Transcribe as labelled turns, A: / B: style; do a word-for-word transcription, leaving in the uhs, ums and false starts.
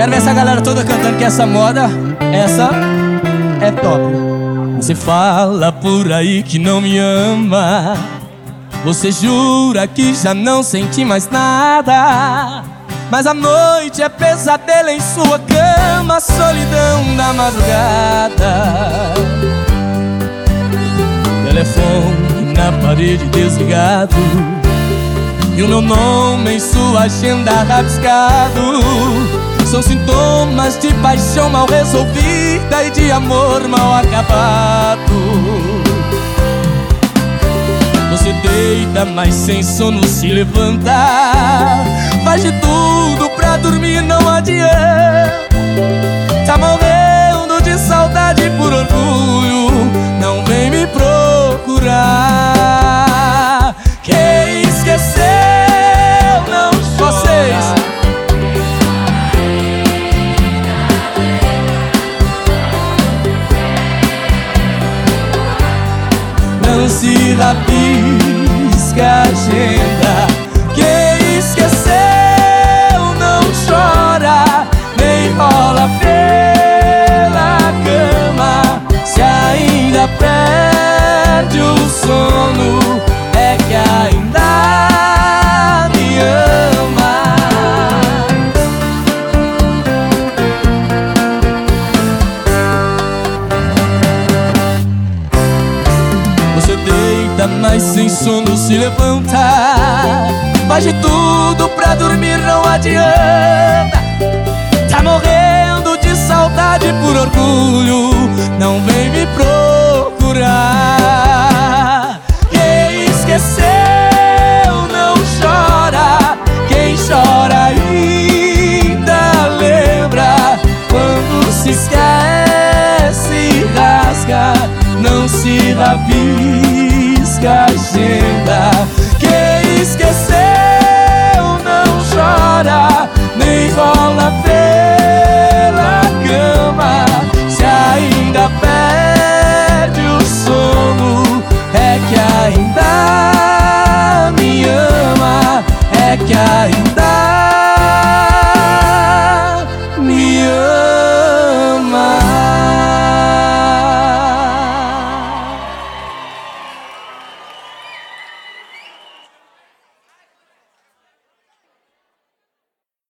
A: Quero ver essa galera toda cantando que essa moda, essa é top. Você fala por aí que não me ama, você jura que já não sente mais nada, mas a noite é pesadelo em sua cama, solidão da madrugada. Telefone na parede desligado e o meu nome em sua agenda rabiscado. São sintomas de paixão mal resolvida e de amor mal acabado. Você deita, mas sem sono se levanta, faz de tudo pra dormir, não adianta. Tá morrendo de saudade por orgulho, não vem me procurar. Quem esqueceu não chora. Vocês não se rabisca a agenda. Quem esqueceu não chora, nem rola pela cama. Se ainda perde o sono, é que ainda me ama. Você deita, mas sem sono se levanta, faz de tudo pra dormir, não adianta. Tá morrendo de saudade por orgulho, não vem me procurar. Quem esqueceu não chora, quem chora ainda lembra. Quando se esquece e rasga, não se rabisca a agenda. Quem esqueceu